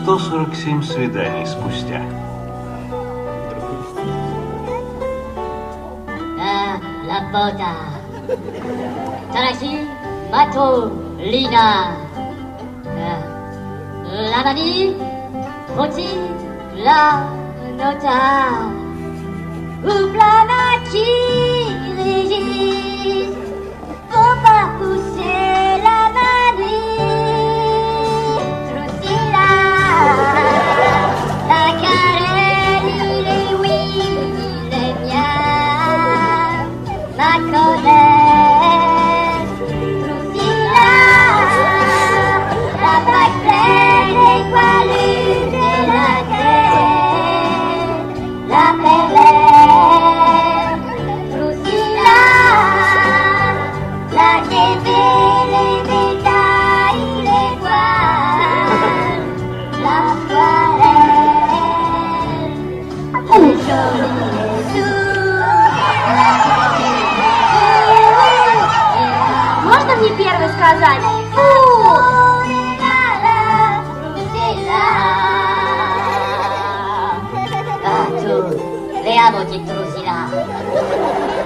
147 свиданий спустя. La bota. Tarashi, Mato, Lina. La manie, Roti, la nota. Oublamati, Régis. Faut pas pousser la manie. Drusilla. La carène, il est oui, il est bien. Ma colère, Drusilla. La vague pleine des poilus de la terre. La belle Drusilla. La névé, les médailles, les voiles. La toilette, les jolis sous. Можно мне первый сказать? Фу! Leamo Drusilla.